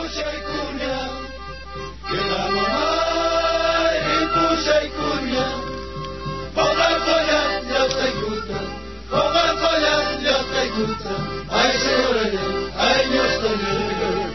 pusay kunya, kinamamay pusay kunya, Coca-Cola latay guta, Coca-Cola latay guta, ay señora, ay Dios te bendiga.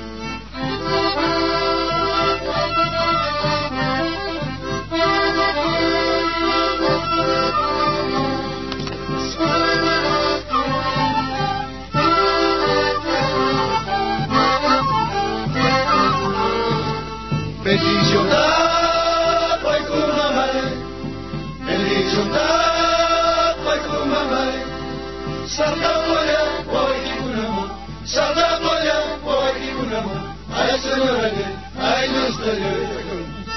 Bendición da pa'y kumamay, bendición da pa'y kumamay, Santa Poya pa'y kikunamo, Santa Poya pa'y kikunamo, ay señora, ay Dios te bendiga.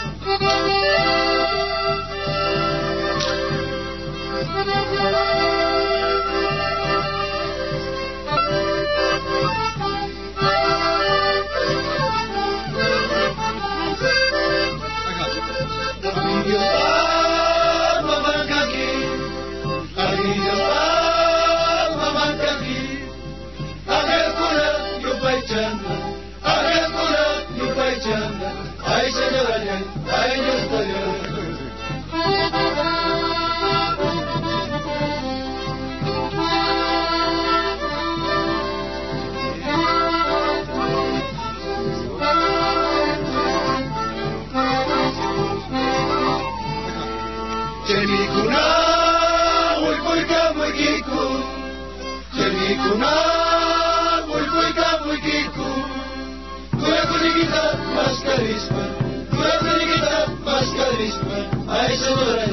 Ay señora, ay Dios te bendiga. Chemikuna, ulpuika muikiku, Chemikuna, ulpuika muikiku, Kuya kunikita mas karisma, Kuya kunikita mas karisma, ay señora.